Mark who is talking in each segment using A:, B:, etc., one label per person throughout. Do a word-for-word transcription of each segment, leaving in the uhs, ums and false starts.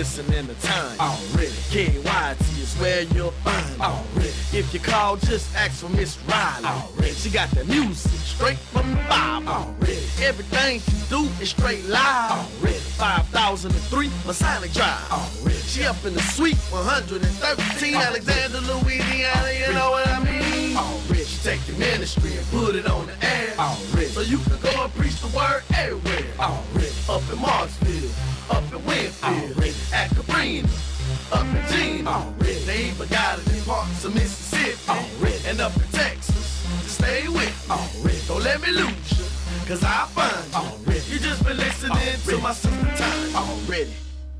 A: listening to Tanya. Already. K Y T is where you'll find. Already. If you call, just ask for Miss Riley. Already. She got the music straight from the Bible. Already. Everything she do is straight live. Already. five thousand three Masonic Drive. Already. She up in the suite one hundred thirteen Alexander, Louisiana, you know what I mean? Already. She take the ministry and put it on the air. Already. So you can go and preach the word everywhere. Already. Up in Marksville, up in Winfield, already. At Cabrini, up in Gina. Already. They even got it in parts of Mississippi. Already. And up in Texas. Just stay with me. Already. Don't let me lose you, cause I find you. Already. You just been listening already. To my sister time. Already.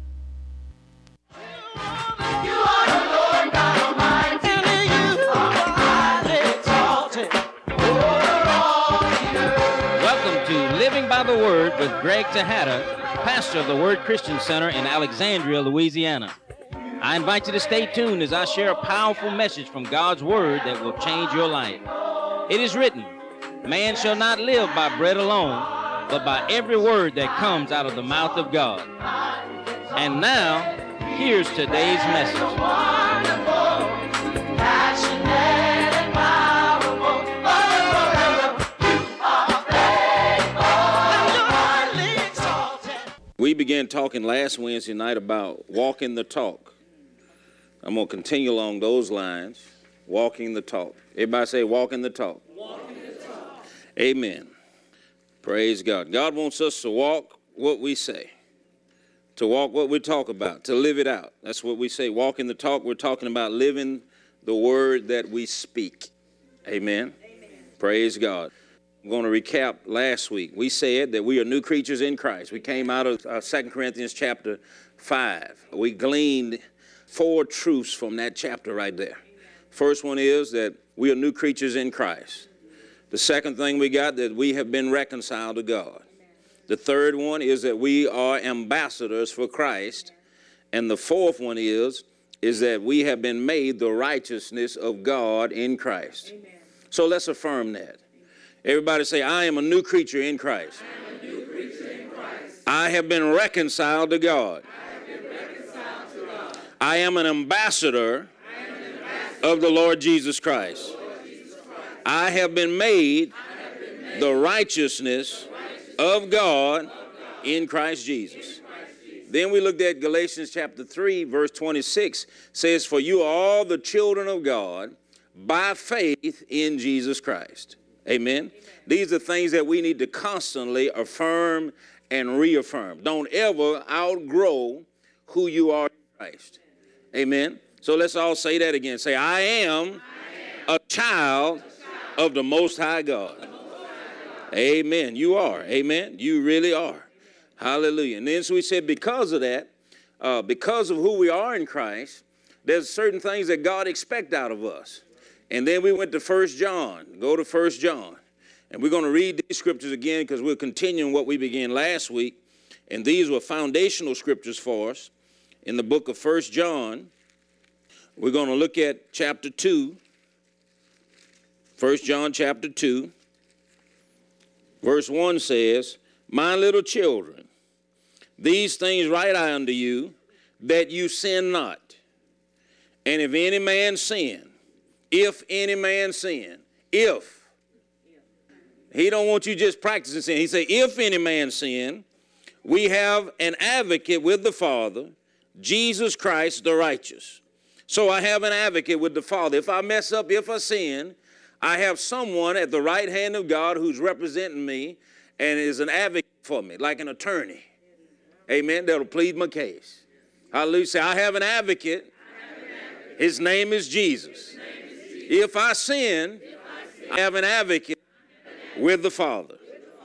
A: You are the Lord God Almighty. And you are highly exalted over all the earth.
B: Welcome to Living by the Word with Greg Tejada, pastor of the Word Christian Center in Alexandria, Louisiana. I invite you to stay tuned as I share a powerful message from God's Word that will change your life. It is written, man shall not live by bread alone, but by every word that comes out of the mouth of God. And now, here's today's message. We began talking last Wednesday night about walking the talk. I'm going to continue along those lines, walking the talk. Everybody say walking the talk. Walking the talk. Amen. Praise God. God wants us to walk what we say, to walk what we talk about, to live it out. That's what we say, walking the talk. We're talking about living the word that we speak. Amen. Amen. Praise God. I'm going to recap last week. We said that we are new creatures in Christ. We came out of uh, Second Corinthians chapter five. We gleaned four truths from that chapter right there. First one is that we are new creatures in Christ. The second thing we got, that we have been reconciled to God. The third one is that we are ambassadors for Christ. And the fourth one is, is that we have been made the righteousness of God in Christ. Amen. So let's affirm that. Everybody say, I am a new creature in Christ.
C: I am a new creature in Christ.
B: I have been reconciled to God.
C: I have been reconciled to God.
B: I am an ambassador,
C: I am an ambassador
B: of the Lord Jesus Christ.
C: Lord Jesus Christ.
B: I have been made,
C: I have been made
B: the righteousness,
C: the righteousness
B: of God,
C: of God
B: in Christ Jesus.
C: in Christ Jesus.
B: Then we looked at Galatians chapter three, verse twenty-six, says, for you are all the children of God by faith in Jesus Christ. Amen. Amen. These are things that we need to constantly affirm and reaffirm. Don't ever outgrow who you are in Christ. Amen. So let's all say that again. Say, I am, I am a, child a child of the Most High God. Most High God. Amen. You are. Amen. You really are. Hallelujah. And then so we said because of that, uh, because of who we are in Christ, there's certain things that God expects out of us. And then we went to First John. Go to First John. And we're going to read these scriptures again because we're continuing what we began last week. And these were foundational scriptures for us. In the book of First John, we're going to look at chapter two. First John chapter two. Verse one says, my little children, these things write I unto you, that you sin not. And if any man sin, if any man sin, if. He don't want you just practicing sin. He say, if any man sin, we have an advocate with the Father, Jesus Christ the righteous. So I have an advocate with the Father. If I mess up, if I sin, I have someone at the right hand of God who's representing me and is an advocate for me, like an attorney. Amen. That'll plead my case. Hallelujah. Say, I have an advocate.
C: I have an advocate.
B: His name is Jesus.
C: His name is Jesus.
B: If I sin,
C: If I sin,
B: I have an advocate with the Father.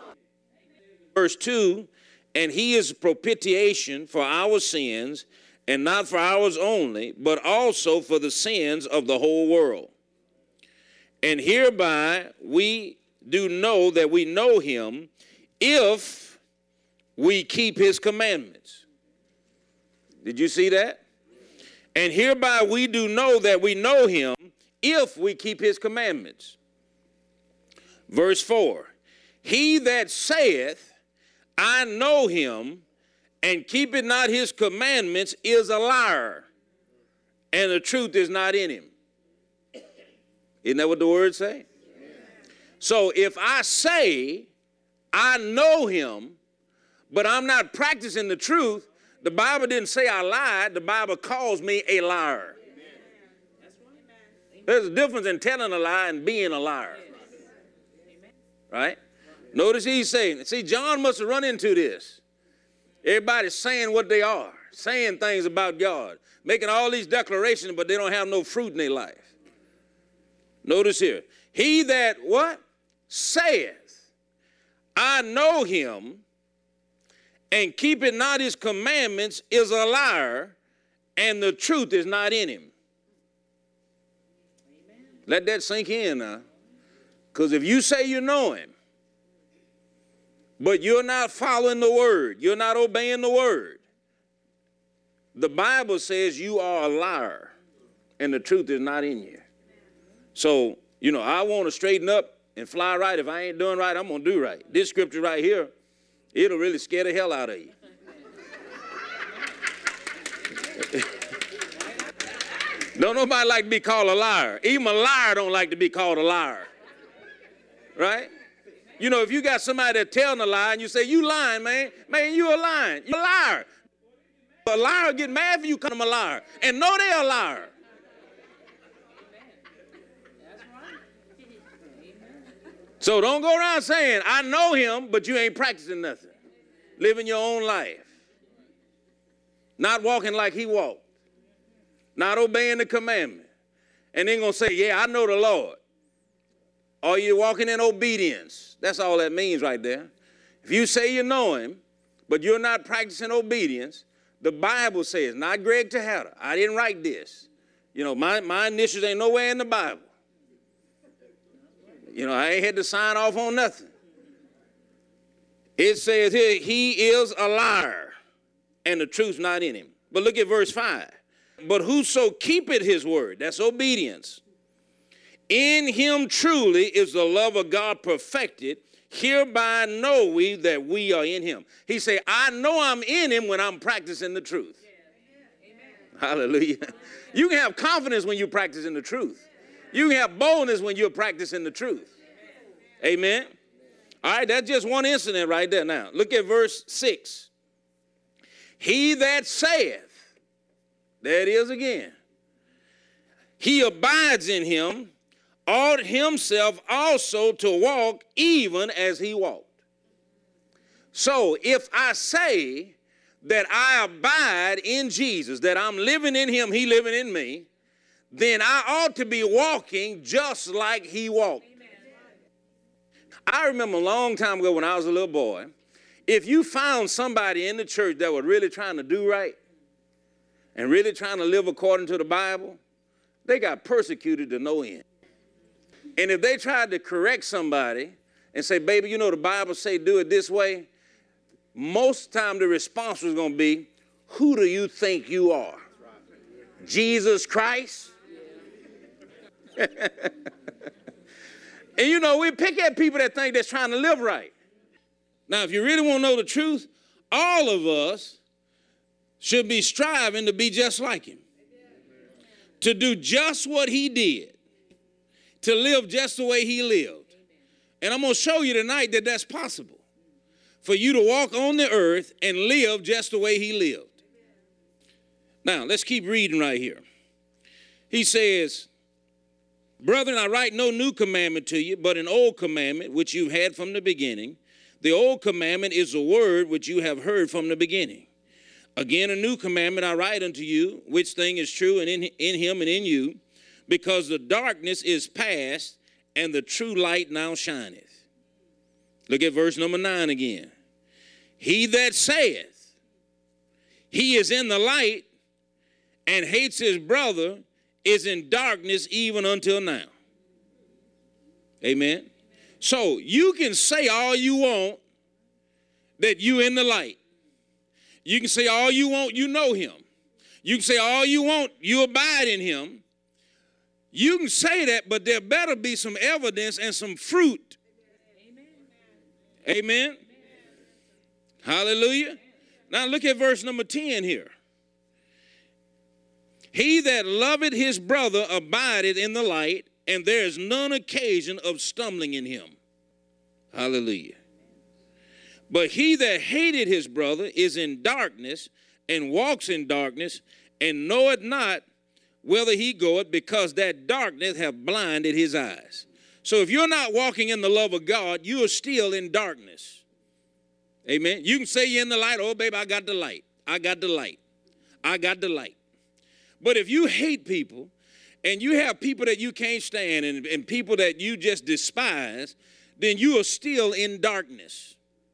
B: Verse two, and he is propitiation for our sins, and not for ours only, but also for the sins of the whole world. And hereby we do know that we know him if we keep his commandments. Did you see that? And hereby we do know that we know him if we keep his commandments. Verse four, he that saith, I know him, and keepeth not his commandments is a liar, and the truth is not in him. Isn't that what the word say? So if I say I know him, but I'm not practicing the truth, the Bible didn't say I lied. The Bible calls me a liar. There's a difference in telling a lie and being a liar. Right? Notice he's saying, see, John must have run into this. Everybody's saying what they are, saying things about God, making all these declarations, but they don't have no fruit in their life. Notice here, he that what? Saith, I know him, and keepeth not his commandments is a liar, and the truth is not in him. Amen. Let that sink in now. Because if you say you know him, but you're not following the word, you're not obeying the word, the Bible says you are a liar, and the truth is not in you. So, you know, I want to straighten up and fly right. If I ain't doing right, I'm going to do right. This scripture right here, it'll really scare the hell out of you. Don't nobody like to be called a liar. Even a liar don't like to be called a liar. Right? You know, if you got somebody that telling a lie and you say, you lying, man, man, you a lying. You're a liar. A liar get mad if you call them a liar and know they're a liar. So don't go around saying, I know him, but you ain't practicing nothing. Living your own life. Not walking like he walked. Not obeying the commandment. And then going to say, yeah, I know the Lord. Or you're walking in obedience. That's all that means right there. If you say you know him, but you're not practicing obedience, the Bible says, not Greg Tejada, I didn't write this. You know, my, my initials ain't nowhere in the Bible. You know, I ain't had to sign off on nothing. It says here, he is a liar, and the truth's not in him. But look at verse five. But whoso keepeth his word, that's obedience, in him truly is the love of God perfected. Hereby know we that we are in him. He say, I know I'm in him when I'm practicing the truth. Yeah. Amen. Hallelujah. You can have confidence when you're practicing the truth. You can have boldness when you're practicing the truth. Amen. Amen. All right, that's just one incident right there now. Look at verse six. He that saith, there it is again, he abides in him, ought himself also to walk even as he walked. So if I say that I abide in Jesus, that I'm living in him, he living in me, then I ought to be walking just like he walked. Amen. I remember a long time ago when I was a little boy, if you found somebody in the church that was really trying to do right and really trying to live according to the Bible, they got persecuted to no end. And if they tried to correct somebody and say, baby, you know the Bible say do it this way, most of the time the response was going to be, who do you think you are? Jesus Christ? And you know, we pick at people that think they're trying to live right. Now, if you really want to know the truth, all of us should be striving to be just like him. To do just what he did. To live just the way he lived. And I'm going to show you tonight that that's possible. For you to walk on the earth and live just the way he lived. Now, let's keep reading right here. He says, brethren, I write no new commandment to you, but an old commandment which you've had from the beginning. The old commandment is the word which you have heard from the beginning. Again, a new commandment I write unto you, which thing is true and in, in him and in you, because the darkness is past and the true light now shineth. Look at verse number nine again. He that saith he is in the light and hates his brother is in darkness even until now. Amen. So you can say all you want that you in the light. You can say all you want you know him. You can say all you want you abide in him. You can say that, but there better be some evidence and some fruit. Amen. Amen. Amen. Hallelujah. Now look at verse number ten here. He that loveth his brother abideth in the light, and there is none occasion of stumbling in him. Hallelujah. But he that hated his brother is in darkness, and walks in darkness, and knoweth not whither he goeth, because that darkness hath blinded his eyes. So if you're not walking in the love of God, you are still in darkness. Amen. You can say you're in the light. Oh, baby, I got the light. I got the light. I got the light. But if you hate people, and you have people that you can't stand, and, and people that you just despise, then you are still in darkness.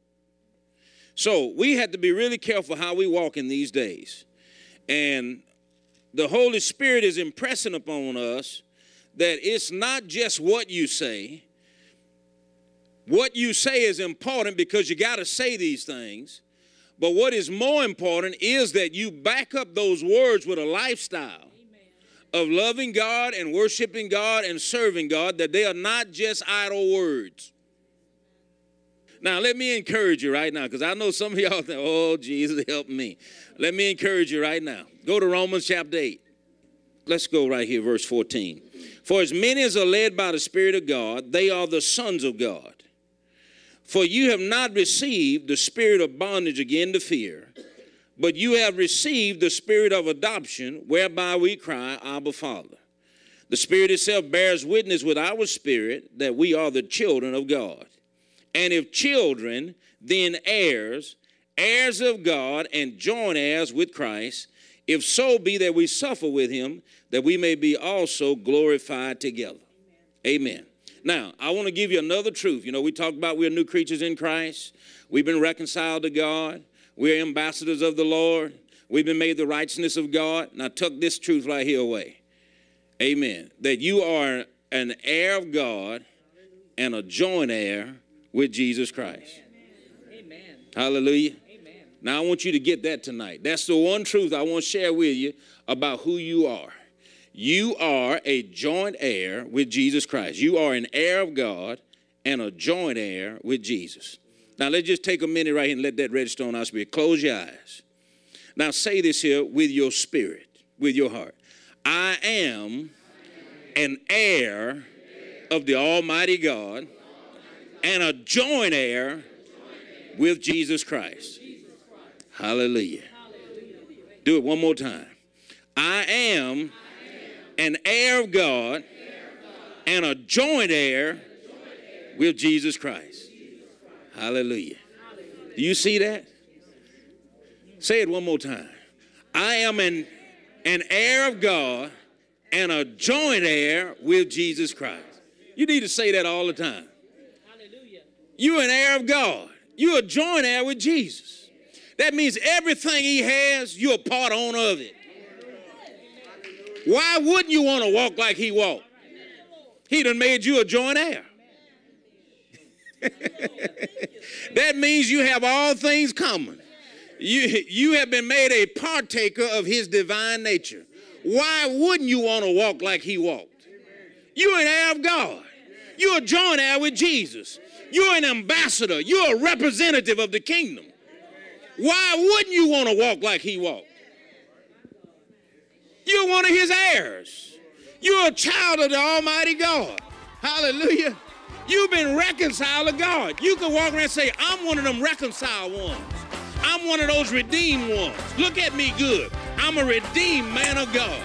B: So we have to be really careful how we walk in these days. And the Holy Spirit is impressing upon us that it's not just what you say. What you say is important because you got to say these things. But what is more important is that you back up those words with a lifestyle of loving God and worshiping God and serving God, that they are not just idle words. Now, let me encourage you right now, because I know some of y'all think, oh, Jesus, help me. Let me encourage you right now. Go to Romans chapter eight. Let's go right here, verse fourteen. For as many as are led by the Spirit of God, they are the sons of God. For you have not received the spirit of bondage again to fear, but you have received the spirit of adoption, whereby we cry, Abba, Father. The Spirit itself bears witness with our spirit that we are the children of God. And if children, then heirs, heirs of God, and joint heirs with Christ, if so be that we suffer with him, that we may be also glorified together. Amen. Amen. Now, I want to give you another truth. You know, we talked about we're new creatures in Christ. We've been reconciled to God. We're ambassadors of the Lord. We've been made the righteousness of God. Now, tuck this truth right here away. Amen. That you are an heir of God and a joint heir with Jesus Christ. Amen. Hallelujah. Amen. Now, I want you to get that tonight. That's the one truth I want to share with you about who you are. You are a joint heir with Jesus Christ. You are an heir of God and a joint heir with Jesus. Now, let's just take a minute right here and let that register on our spirit. Close your eyes. Now, say this here with your spirit, with your heart. I am an heir of the Almighty God and a joint heir with Jesus Christ. Hallelujah. Do it one more time. I am an heir of God and a joint heir with Jesus Christ. Hallelujah. Do you see that? Say it one more time. I am an, an heir of God and a joint heir with Jesus Christ. You need to say that all the time. You're an heir of God. You're a joint heir with Jesus. That means everything he has, you're a part owner of it. Why wouldn't you want to walk like he walked? He done made you a joint heir. That means you have all things common. You, you have been made a partaker of his divine nature. Why wouldn't you want to walk like he walked? You're an heir of God. You're a joint heir with Jesus. You're an ambassador. You're a representative of the kingdom. Why wouldn't you want to walk like he walked? You're one of his heirs. You're a child of the Almighty God. Hallelujah. You've been reconciled to God. You can walk around and say, I'm one of them reconciled ones. I'm one of those redeemed ones. Look at me good. I'm a redeemed man of God.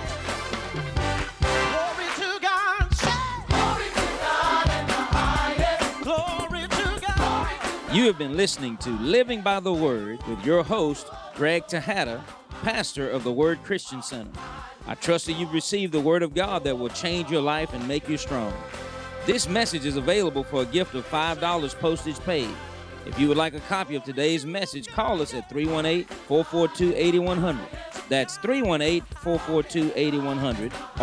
D: Glory to God. Glory to God in the highest. Glory to God.
E: You have been listening to Living by the Word with your host, Greg Tejada, pastor of the Word Christian Center. I trust that you've received the Word of God that will change your life and make you strong. This message is available for a gift of five dollars postage paid. If you would like a copy of today's message, call us at three one eight, four four two, eight one zero zero. That's three one eight, four four two, eight one zero zero.